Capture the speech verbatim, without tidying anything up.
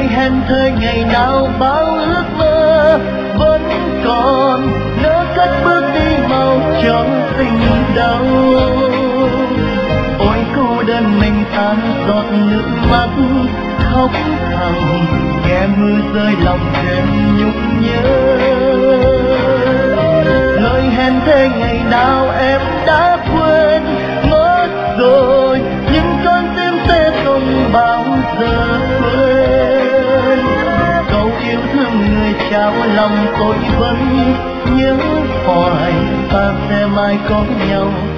hẹn thề ngày nào bao ước mơ vẫn còn, nỡ cất bước đi mau cho tình đau. Ôi cô đơn mình tan giọt nước mắt khóc thầm, nghe mưa rơi lòng thêm nhung nhớ. Lời hẹn thề ngày nào em đã quên mất rồi, nhưng con tim sẽ không bao giờ quên. Câu yêu thương người trao lòng tôi vẫn nhớ hoài, ta sẽ mãi có nhau